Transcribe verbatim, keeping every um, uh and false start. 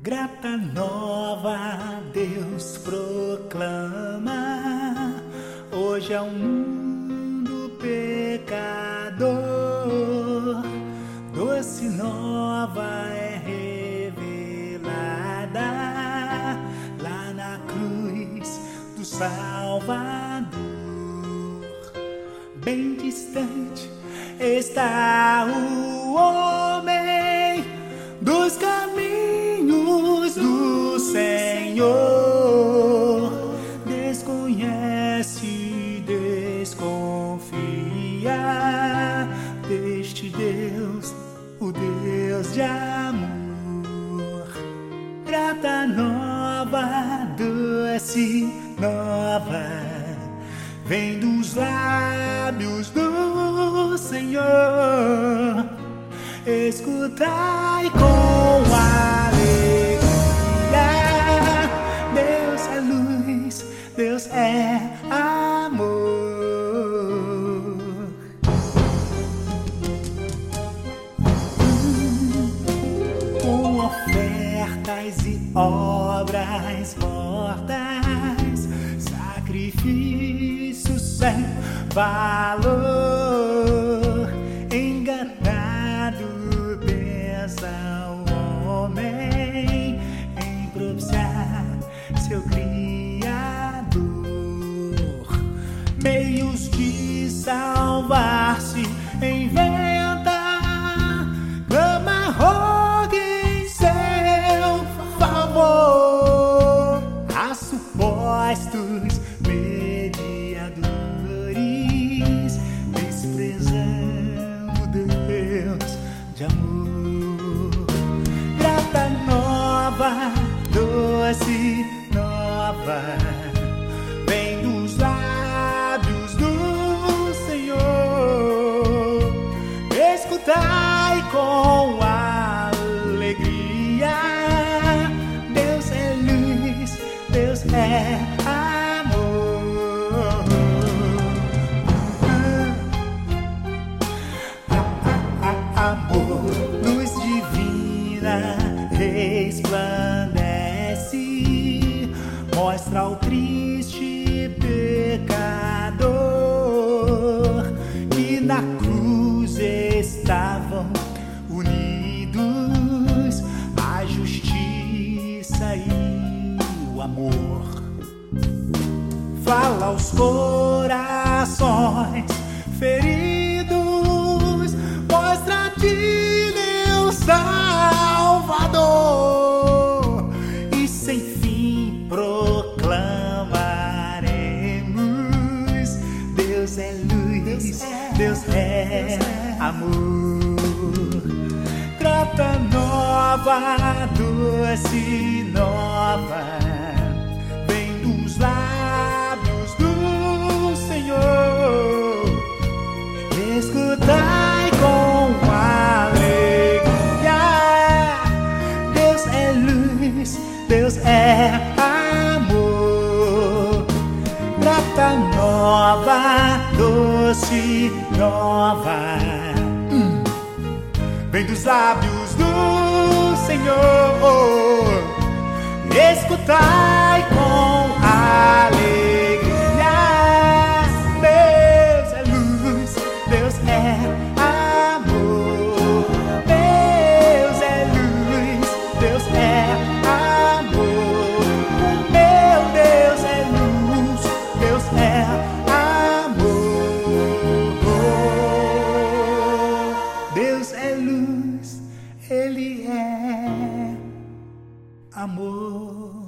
Grata nova Deus proclama hoje ao mundo pecador. Doce nova é revelada lá na cruz do Salvador. Bem distante está o homem dos caminhos do Senhor. Desconhece, desconfia deste Deus, o Deus de amor. Grata nova, doce nova, vem dos lábios do Senhor. Escutai com alegria, Deus é luz, Deus é amor. Com ofertas e obras mortas, sacrifício sem valor, enganado pensa o homem em propiciar seu Criador. Meios de salvar-se inventa, clama, rogue em seu favor a supostos mediadores, desprezando Deus de amor. Grata nova, doce nova, vem dos lábios do Senhor. Escutai com alegria, Deus é luz, Deus é amor. Amor, luz divina, resplandece, mostra ao triste pecador que na cruz estavam unidos a justiça e o amor. Fala aos corações feridos, mostra-te meu Salvador, e sem fim proclamaremos: Deus é luz, Deus é amor. Grata nova, doce nova, vem dos lábios do Senhor. Escutai com alegria, Deus é luz, Deus é amor. Grata nova, doce nova, hum, vem dos lábios do Senhor. Escutai com alegria, Deus é luz, Deus é amor. Deus é luz, Deus é amor. Meu Deus é luz, Deus é amor. Deus é luz, Ele é amor.